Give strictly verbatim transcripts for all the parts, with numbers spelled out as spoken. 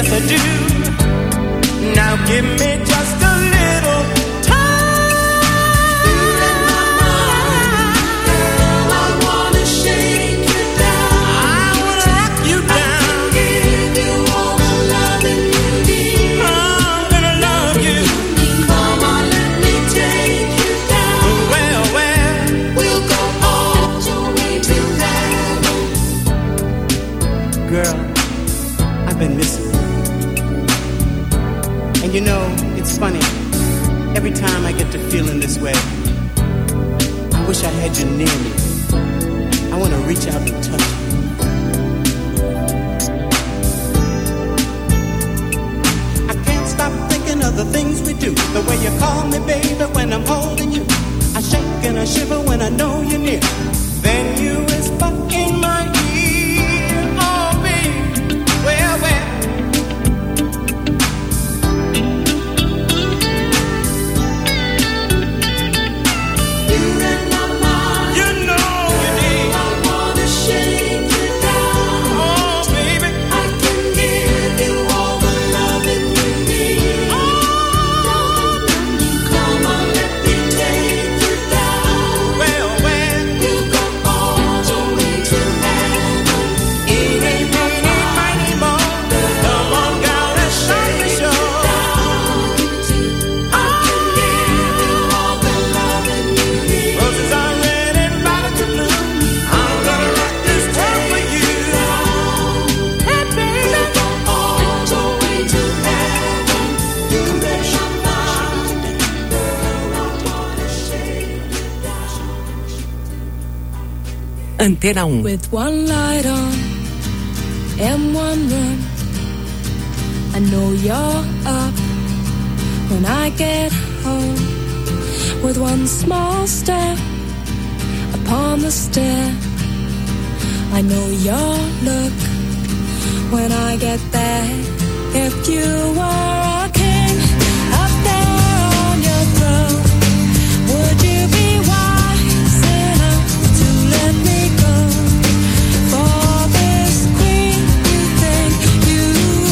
yes I do. Now give me just a little time. You're in my mind, girl, I wanna shake you down. I wanna rock you down. I can give you all the loving you need. I'm gonna love you. Come on, let me take you down. Well, well, we'll go all the way to heaven. Girl, I've been missing you. And you know, it's funny. Every time I get to feeling this way, I wish I had you near me. I want to reach out and touch you. I can't stop thinking of the things we do. The way you call me, baby, when I'm holding you. I shake and I shiver when I know you're near. Then you whisper in my ear, oh, baby, well, well. Antena um. With one light on and one room, I know you're up when I get home. With one small step upon the stair, I know your look when I get there. If you were a king up there on your throne, would you be wise enough to let me go for this queen you think you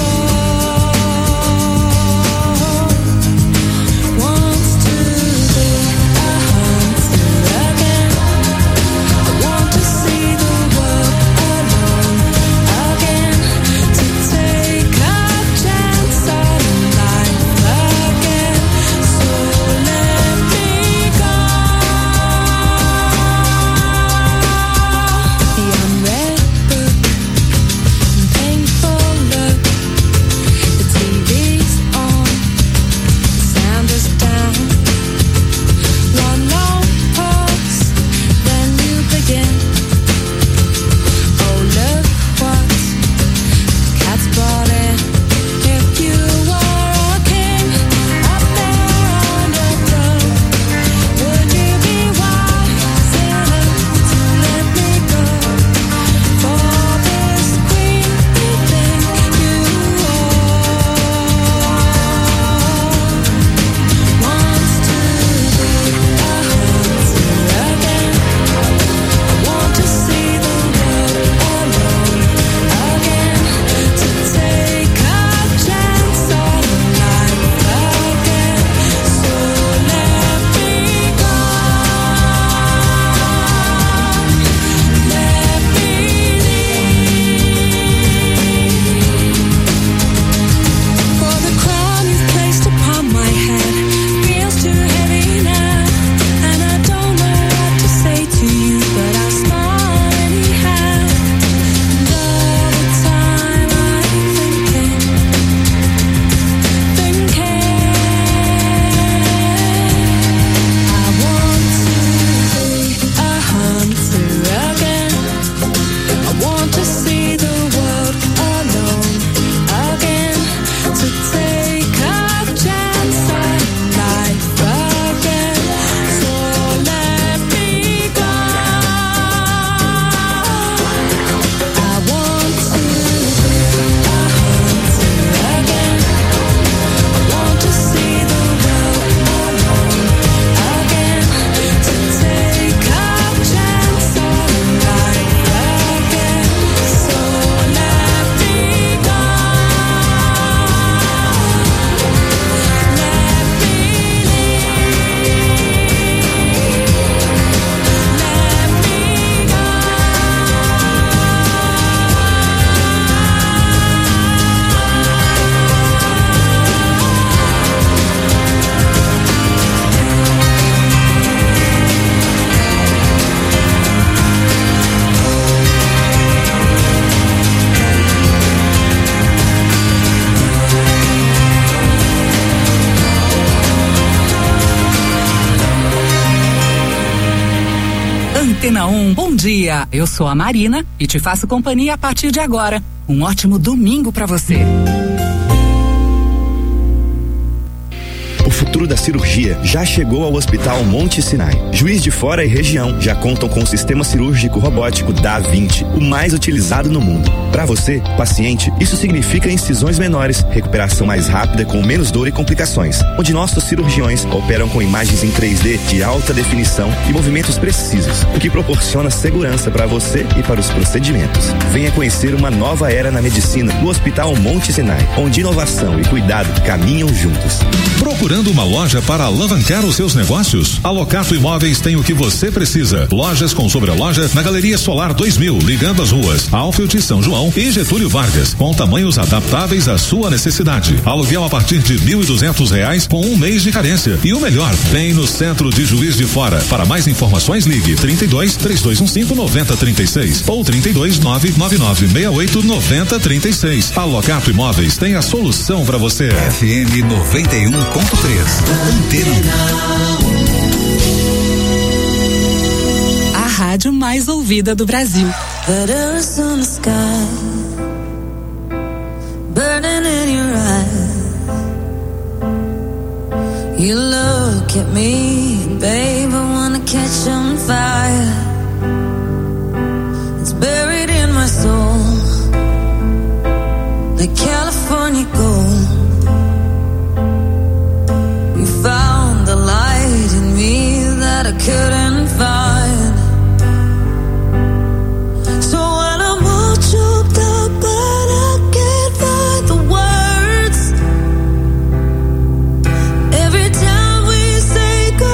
own? Wants to be a hunter again. I want to see the world alone again, to take a chance on Antena um, bom dia. Eu sou a Marina e te faço companhia a partir de agora. Um ótimo domingo pra você. O futuro da cirurgia já chegou ao Hospital Monte Sinai. Juiz de Fora e região já contam com o sistema cirúrgico robótico Da Vinci, o mais utilizado no mundo. Para você, paciente, isso significa incisões menores, recuperação mais rápida com menos dor e complicações, onde nossos cirurgiões operam com imagens em três D de alta definição e movimentos precisos, o que proporciona segurança para você e para os procedimentos. Venha conhecer uma nova era na medicina no Hospital Monte Sinai, onde inovação e cuidado caminham juntos. Procurando uma loja para alavancar os seus negócios? A Locato Imóveis tem o que você precisa. Lojas com sobreloja na Galeria Solar dois mil, ligando as ruas Alfield e São João e Getúlio Vargas, com tamanhos adaptáveis à sua necessidade. Aluguel a partir de mil e duzentos reais com um mês de carência. E o melhor, bem no centro de Juiz de Fora. Para mais informações, ligue trinta e dois, três dois um cinco, nove zero três seis ou trinta e dois, nove nove nove seis oito, nove zero três seis. A Locato Imóveis tem a solução para você. F M noventa e um ponto três. Antena. A rádio mais ouvida do Brasil. You look at me, babe, I wanna catch on fire. It's buried in my soul, like California gold. You found the light in me that I couldn't find. So when I'm all choked up but I can't find the words, every time we say goodbye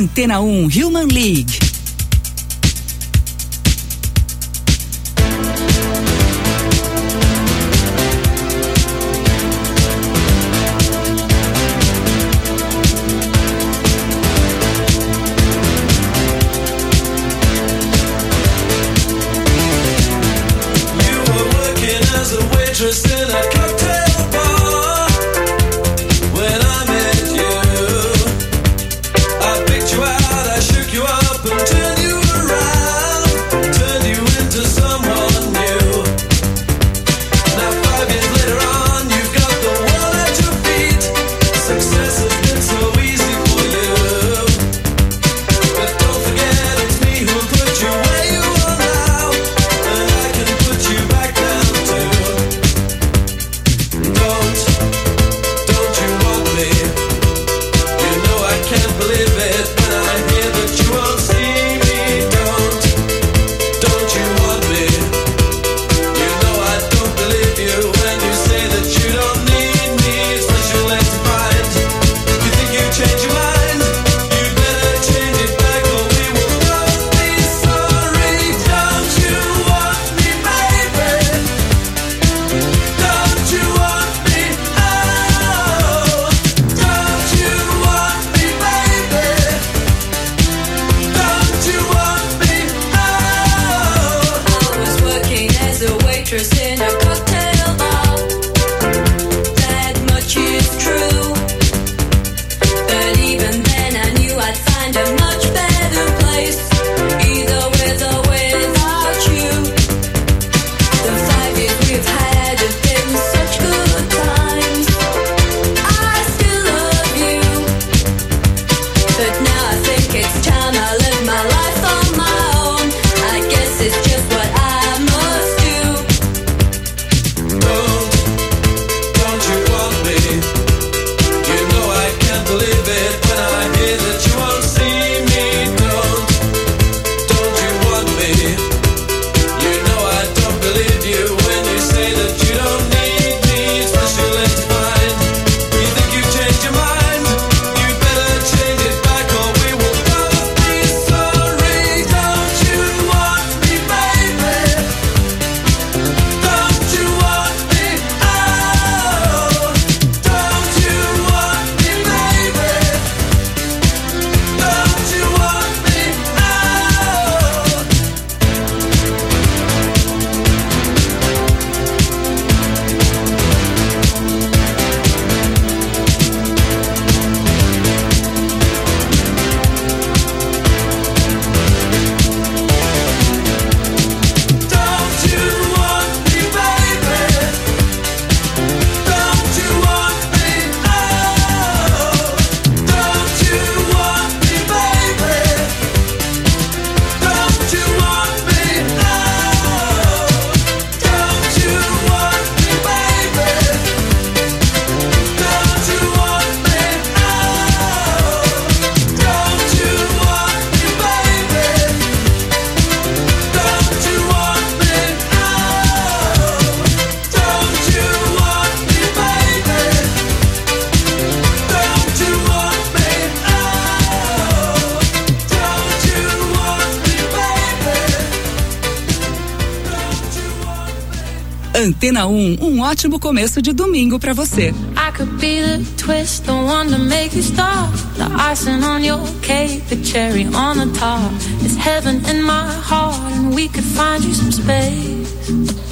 Antena um Human League. Antena um, um ótimo começo de domingo pra você. I could be the twist, the one to make you stop, the icing on your cake, the cherry on the top. It's heaven in my heart, and we could find you some space.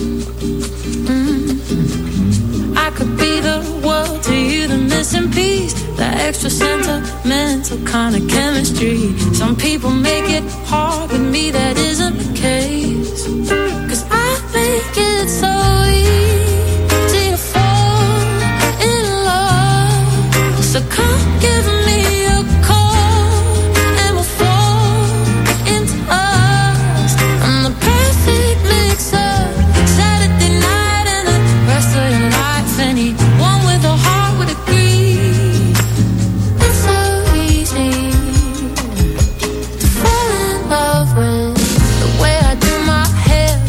Mm. I could be the world to you, the missing piece, the extra sentimental kind of chemistry. Some people make it hard, with me that isn't the case. 'Cause I make it so easy to fall in love. So come give me a call and we'll fall into us. I'm the perfect mix of Saturday night and the rest of your life. Anyone with a heart would agree. It's so easy to fall in love with the way I do my hair,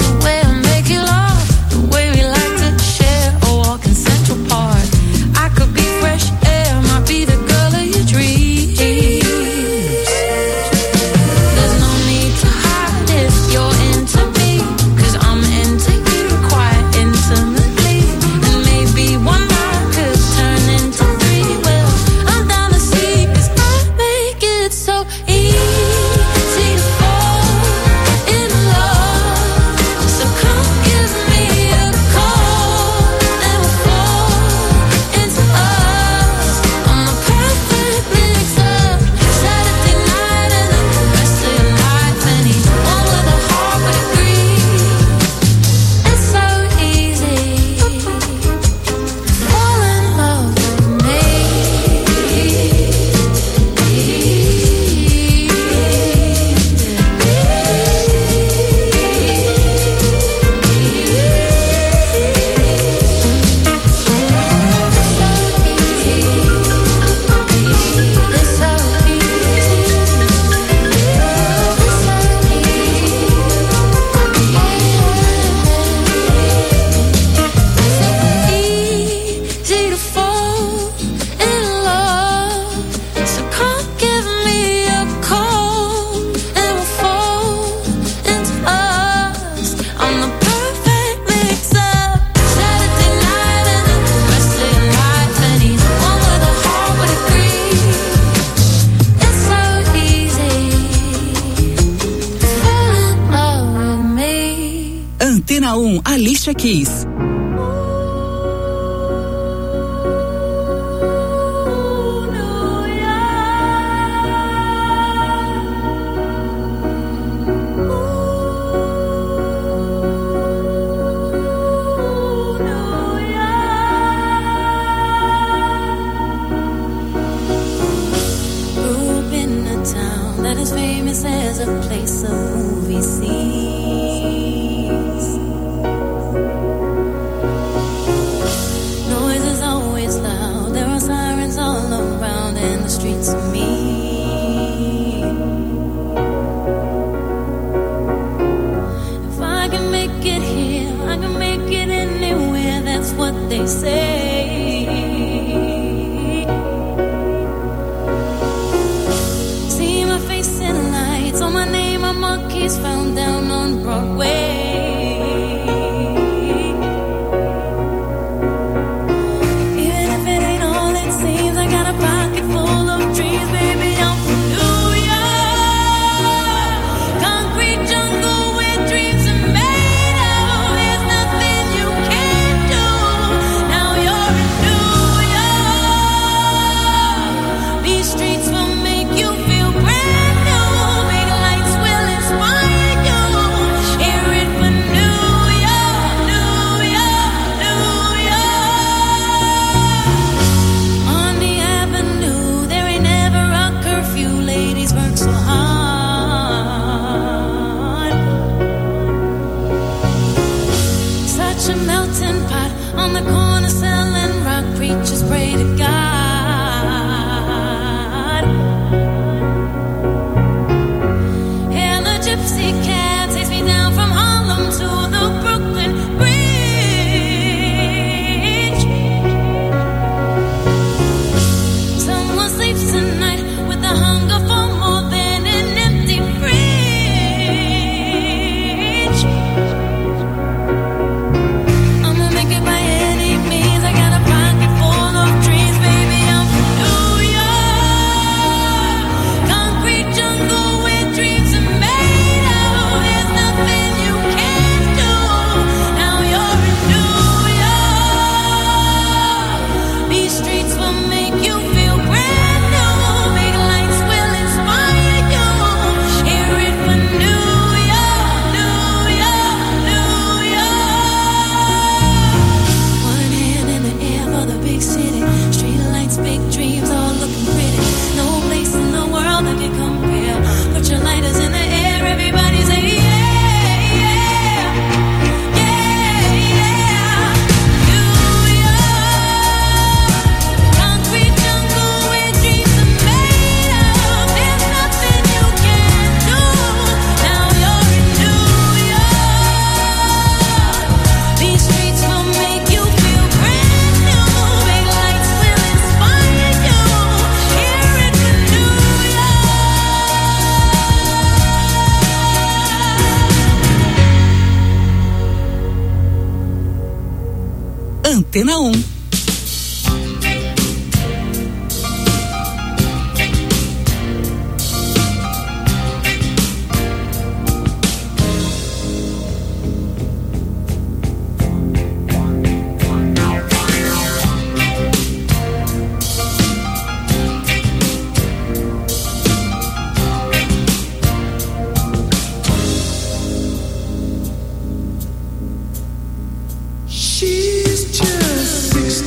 Antena um, Alicia Keys. As a place of movie scenes, noise is always loud. There are sirens all around, and the streets are mean. If I can make it here, I can make it anywhere. That's what they say. My name, my monkeys found down on Broadway. Even if it ain't all it seems, I got a pocket full of dreams, baby. I'm from New York, concrete jungle where dreams are made of. There's nothing you can't do. Now you're in New York. These streets will make you feel brand new. So hard, such a melting pot on the corner selling rock. Preachers pray to God, and the gypsy cab takes me down from Harlem to the Brooklyn Bridge. Someone sleeps tonight with the hunger for more than an empty fridge. I'ma make it by any means. I got a pocket full of dreams, baby. I'm from New York, concrete jungle where dreams are made of. There's nothing you can't do. Now you're in New York. These streets will make you feel brand new. Big lights will inspire you. Hear it for New York, New York, New York. One hand in the air for the big city. Street lights, big dreams, all looking pretty. No place in the world that can compare. Put your lighters in the air, everybody say yeah, yeah, yeah, yeah. New York, concrete jungle where dreams are made of. There's nothing you can't do. Now you're in New York. These streets will make you feel brand new. Big lights will inspire you. Hear it for New York. Antena um. She's just six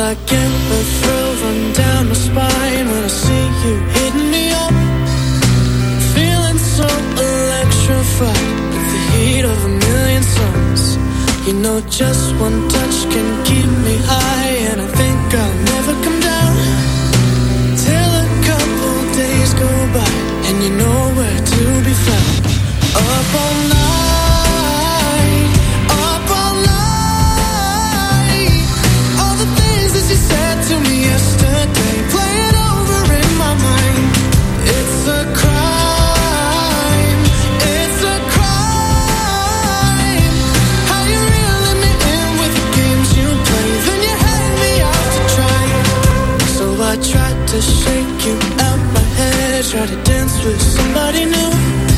I get a thrill run down my spine when I see you hitting me up. Feeling so electrified with the heat of a million suns. You know just one touch can keep me high, and I think I'll never come down till a couple days go by and you know where to be found. Up all night, up all night. All the things that you said to me yesterday, playing over in my mind. It's a crime, it's a crime. How you reeling me in with the games you play, then you hang me out to dry. So I tried to shake you out my head, try to dance with somebody new,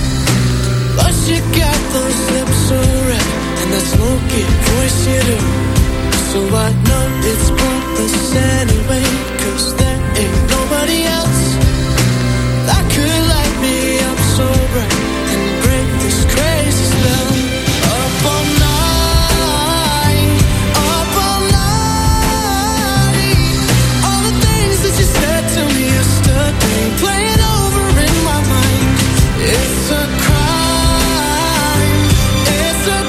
but you got those lips so red and that smoky voice you do. So I know it's pointless anyway, 'cause there ain't nobody else that could light me up so bright and break this crazy spell. Up all night, up all night. All the things that you said to me yesterday, playing over in my mind. It's a crime, it's a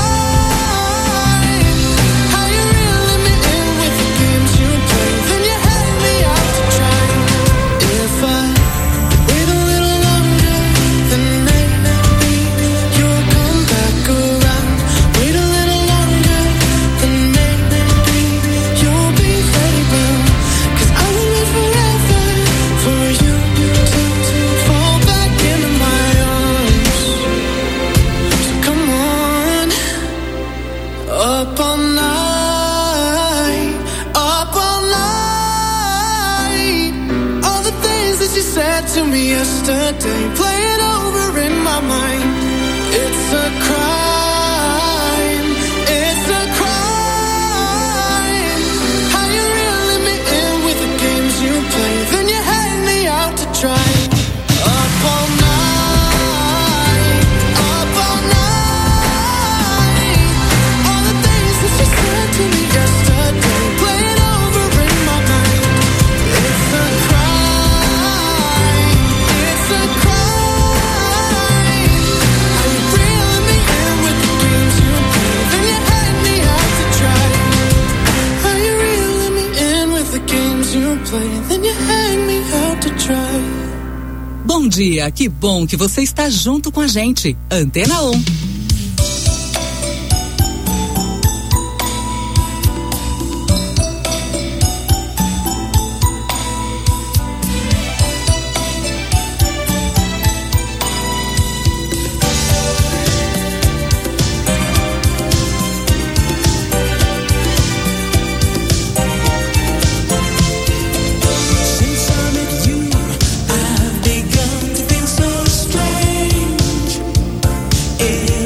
crime. How you reeling me in with the games you play, then you hang me out to dry. If I wait a little longer, then maybe you'll come back around. Wait a little longer, then maybe you'll be ready now. 'Cause I will wait forever for you to fall back into my arms. So come on, up all night, up all night. All the things that you said to me yesterday, playing over in my mind. It's a crime, it's a crime. How you reeling me in with the games you play, then you hang me out to dry. Up all night, up all night. All the things that you said to me yesterday, playing over in my mind. It's a crime, it's a crime. How you reeling me in with the games you play, then you hang me out to dry. How you reeling me in with the games you play, then you hang me out to dry. Bom dia, que bom que você está junto com a gente. Antena um. Since I met you, I've begun to feel so strange.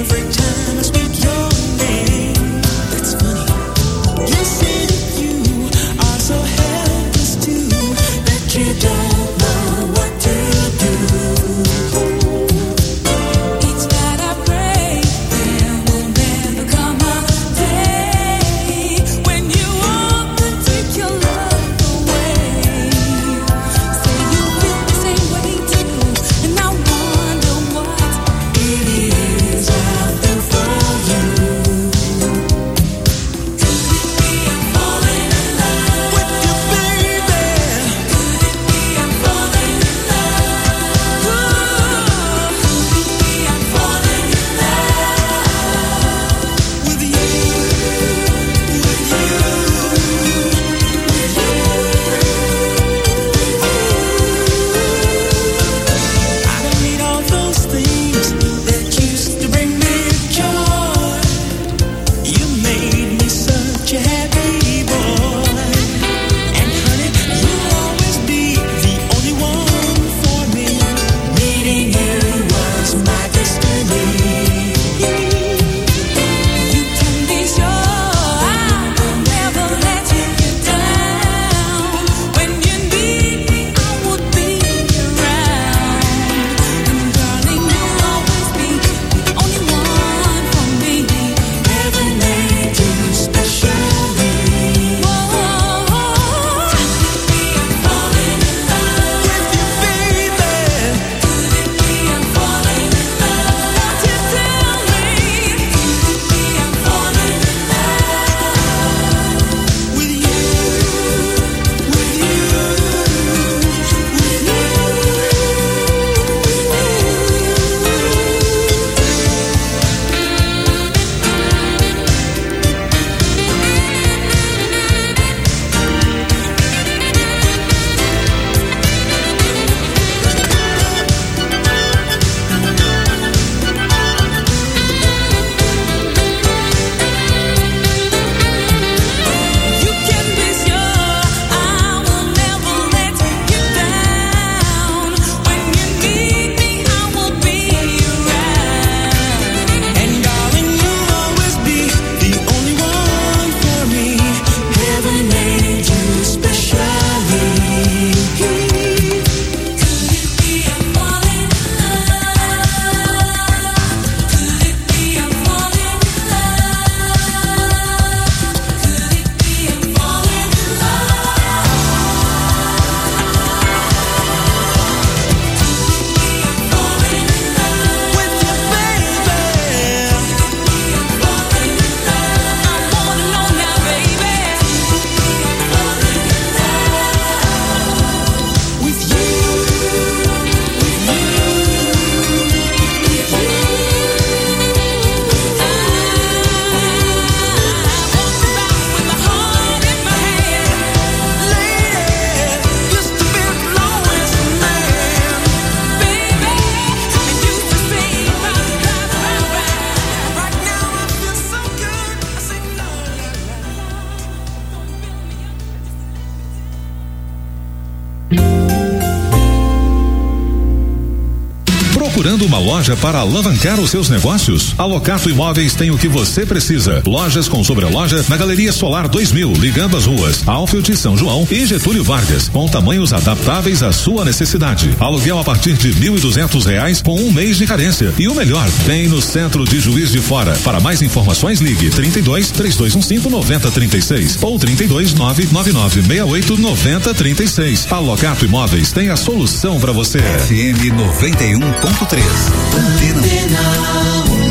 Procurando uma loja para alavancar os seus negócios? A Locato Imóveis tem o que você precisa. Lojas com sobreloja na Galeria Solar dois mil, ligando as ruas Alfield, São João e Getúlio Vargas, com tamanhos adaptáveis à sua necessidade. Aluguel a partir de mil e duzentos reais com um mês de carência. E o melhor, tem no centro de Juiz de Fora. Para mais informações, ligue trinta e dois, três dois um cinco, nove zero três seis ou trinta e dois, nove nove nove seis oito, nove zero três seis. A Locato Imóveis tem a solução para você. F M noventa e um ponto três. Antena.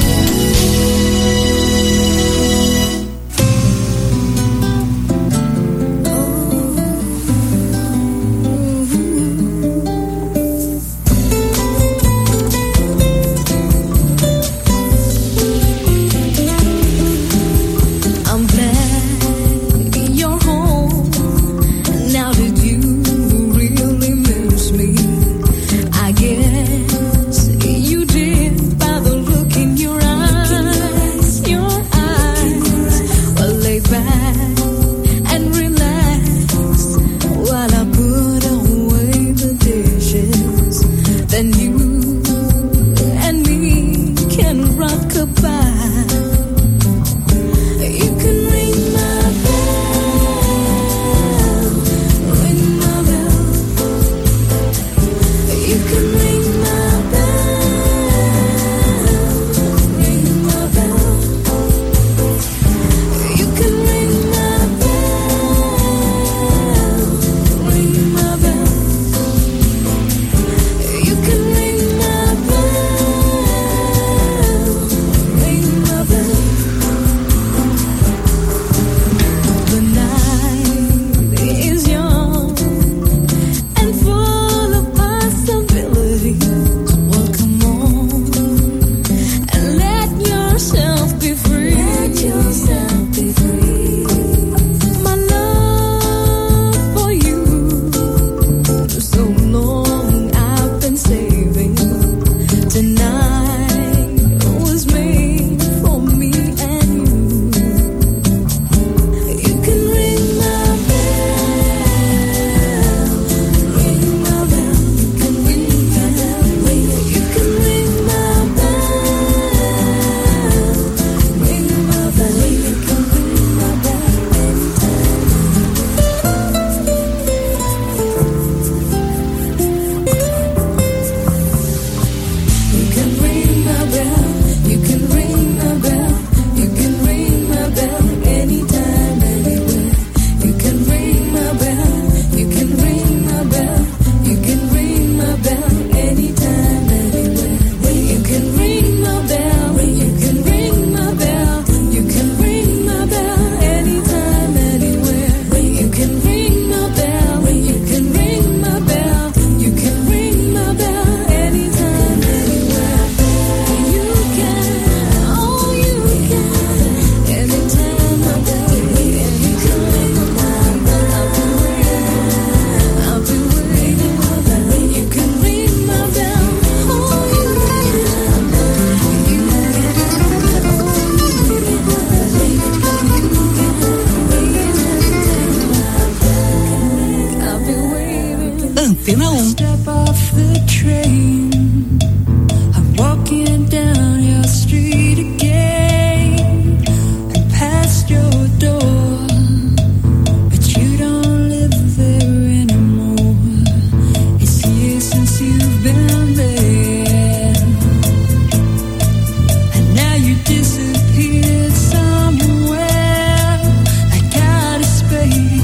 Antena um.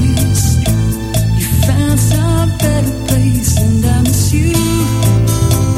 Some better place, and I miss you.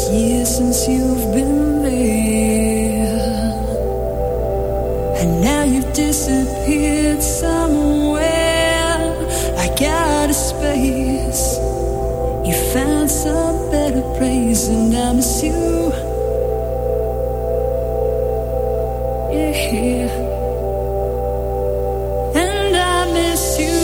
years since you've been there, and now you've disappeared somewhere like out of space. You found some better place, and I miss you. Yeah, and I miss you.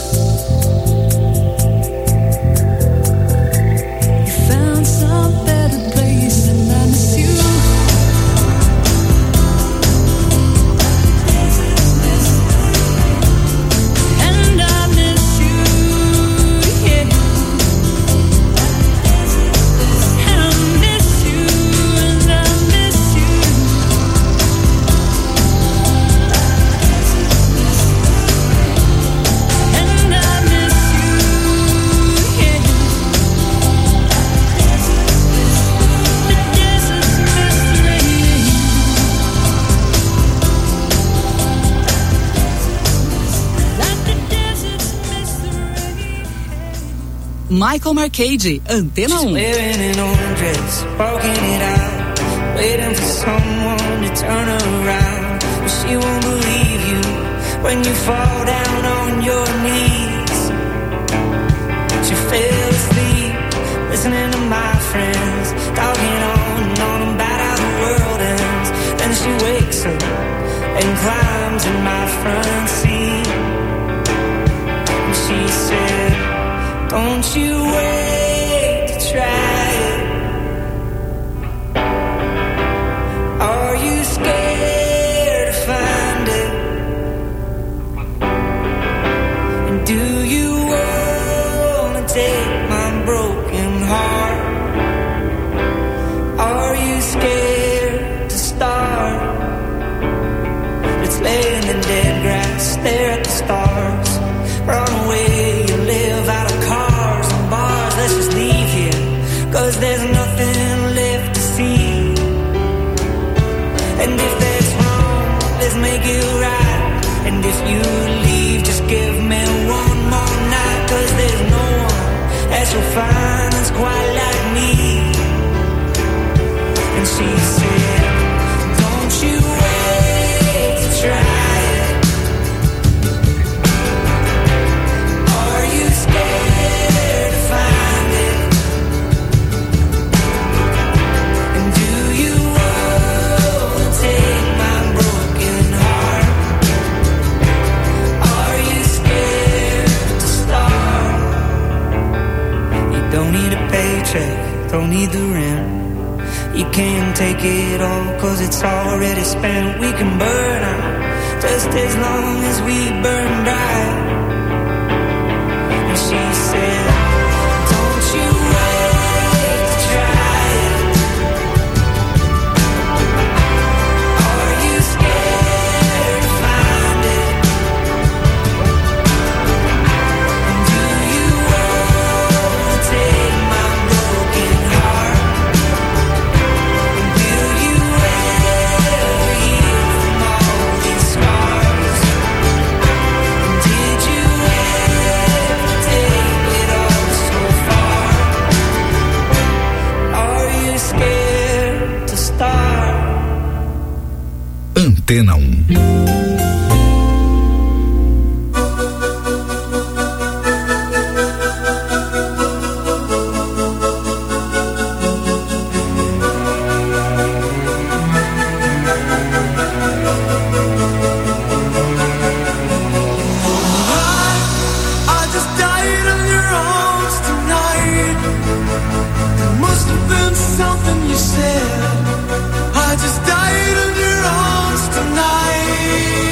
Michael Marcade, Antena um. Wearing an orange dress, walking it out, waiting for someone to turn around. But she won't believe you when you fall down on your knees. She fell asleep, listening to my friends, talking on and on about how the world ends. Then she wakes up and climbs in my front seat. And she said, don't you wait to try it. Are you scared to find it? And do you wanna take my broken heart? Are you scared to start? Let's lay in the dead grass, stare at the stars, run away and live out of cars and bars. Let's just leave here, cause there's nothing left to see. And if that's wrong, let's make it right. And if you leave, just give me one more night. Cause there's no one that you'll find that's quite like me. And she said, don't you wait to try. Don't need the rent. You can't take it all, cause it's already spent. We can burn out just as long as we burn bright. And she said, don't you wait to try it. Are you scared to find it? And do you want to take my broken heart? And will you ever heal from all these scars? And did you ever take it all so far? Are you scared to start? Antena um. I just died in your arms tonight. There must have been something you said. I just died in your arms tonight.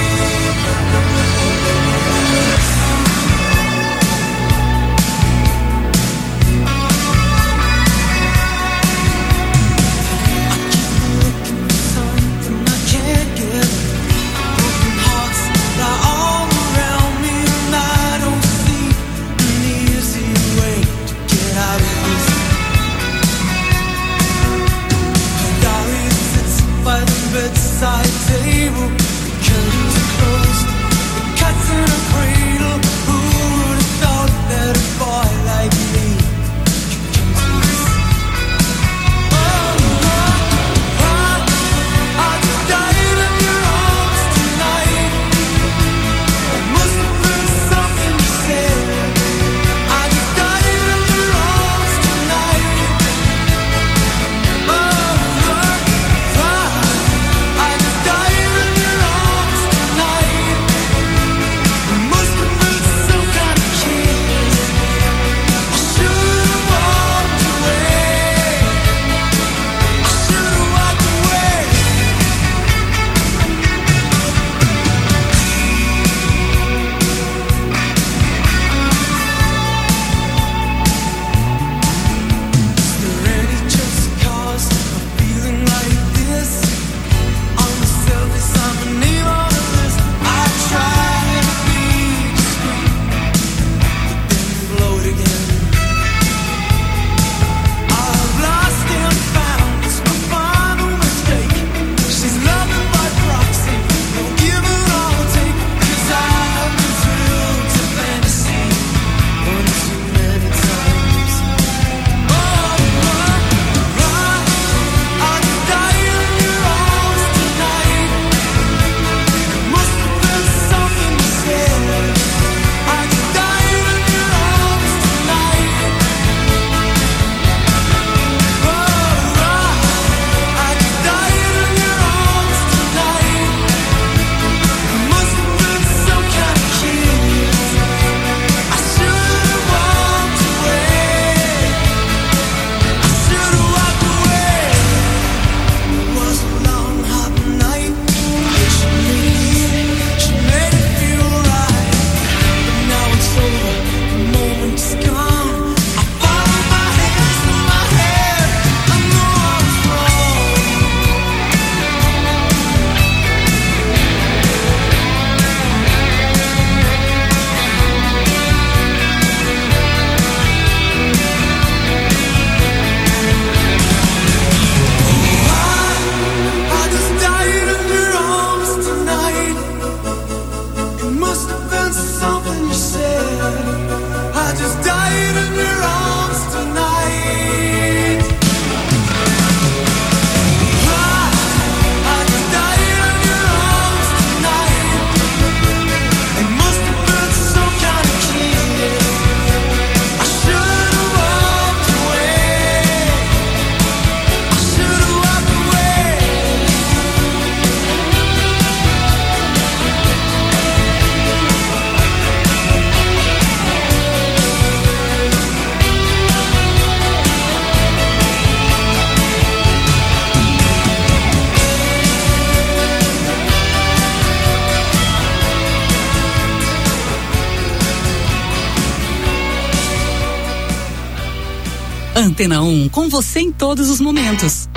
Something I can't get. Broken hearts lie all around me, and I don't see an easy way to get out of this. The diary sits by the bedside table. The curtains are closed. The cat's in a cradle. Who would have thought that a boy like me could come to this? Antena um, com você em todos os momentos.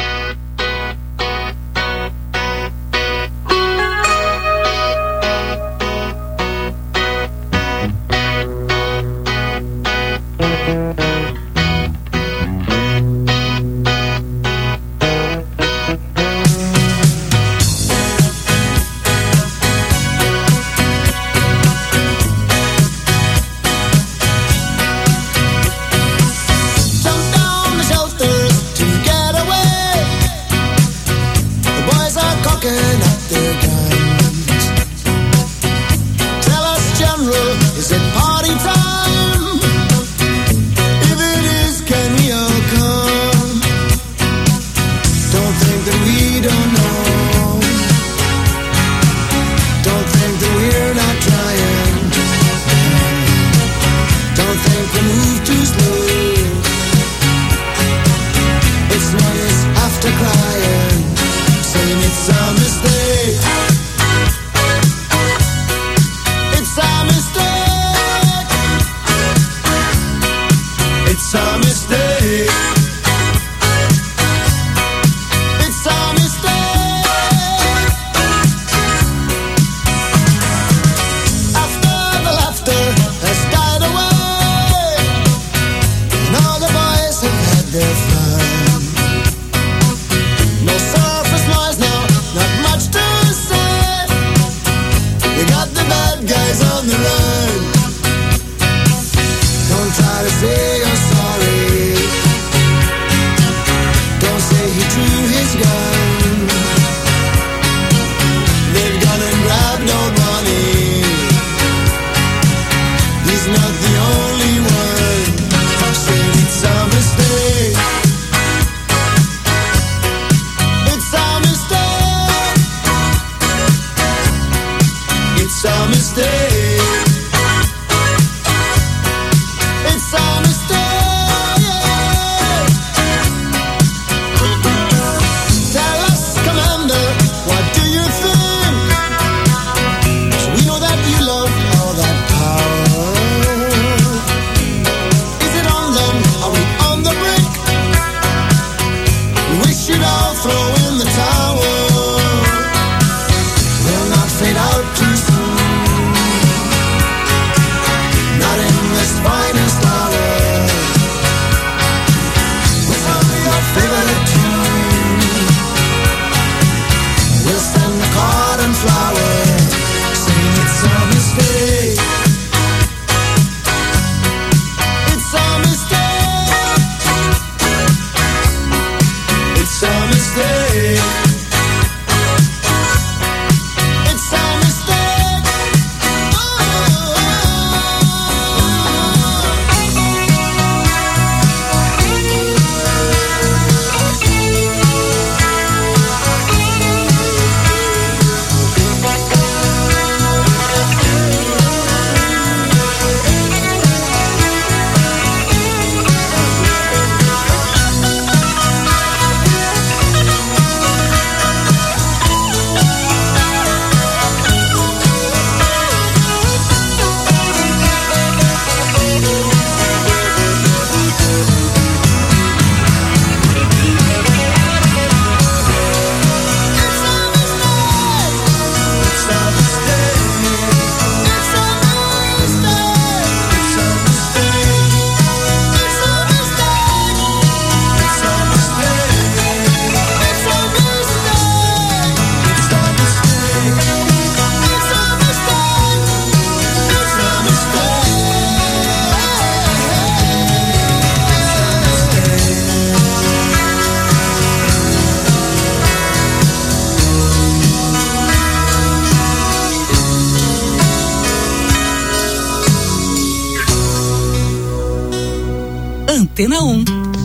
Antena um.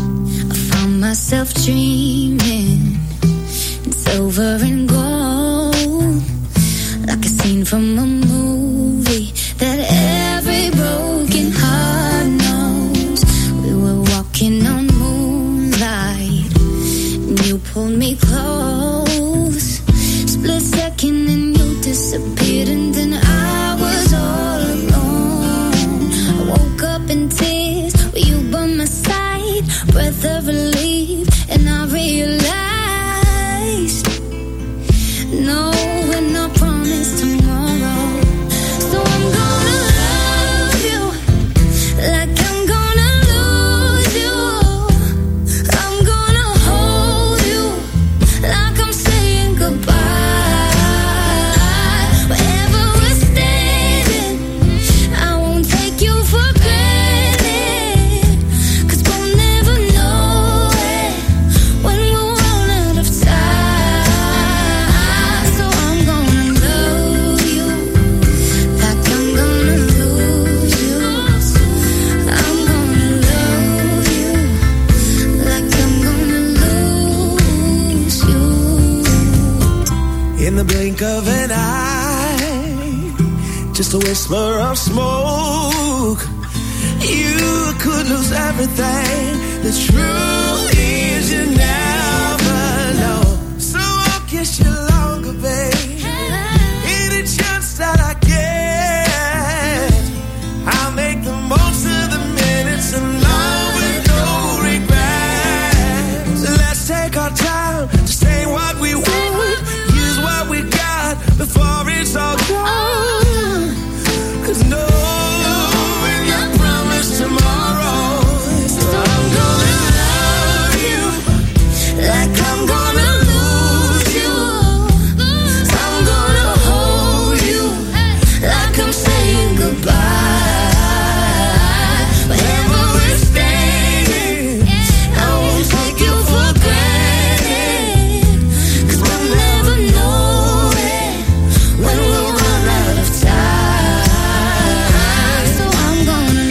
I found myself dreaming in silver and gold, like a scene from a movie that every broken heart knows. We were walking on moonlight, and you pulled me close. Split second and you disappeared, and then I was all alone. I woke up in tears with you by my side, breath in the blink of an eye, just a whisper of smoke. You could lose everything. The truth is you never know. So I'll kiss you longer, babe. Any chance that I get, I'll make the most of the minutes alone with no regrets. So let's take our time to say what we want, use what we got before it's all gone. Cause no tomorrow, so I'm gonna love you like I'm gonna lose you. I'm gonna hold you like I'm saying goodbye. Wherever we're standing, I won't take you for granted. Cause we'll never know it when we run out of time. So I'm gonna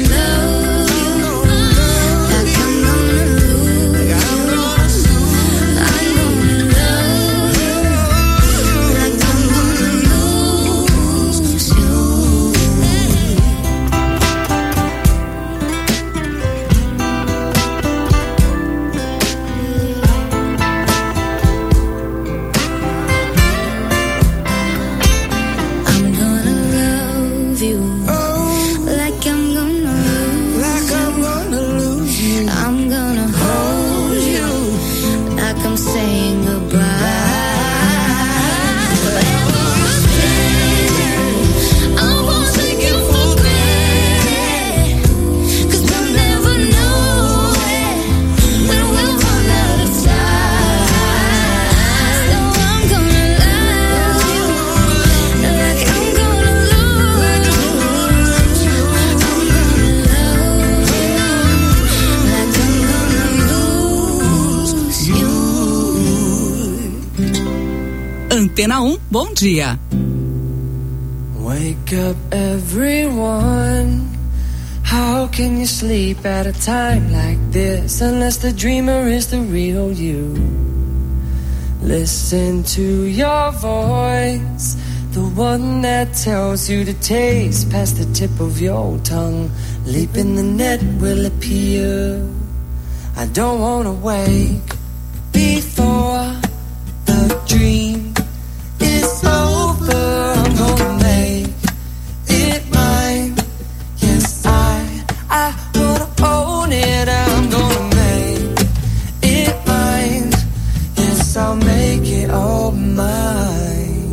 Antena um, bom dia. Wake up everyone. How can you sleep at a time like this unless the dreamer is the real you? Listen to your voice, the one that tells you to taste past the tip of your tongue. Leap in the net will appear. I don't wanna wake before the dream is over. I'm gonna make it mine. Yes, I, I wanna own it. I'm gonna make it mine. Yes, I'll make it all mine.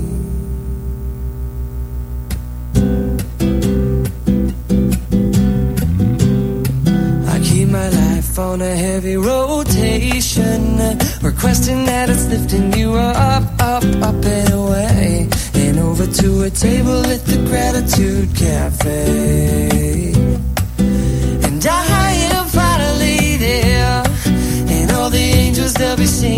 I keep my life on a heavy rotation, requesting that it's lifting you up, up, up and away, and over to a table at the Gratitude Cafe. And I am finally there, and all the angels, they'll be singing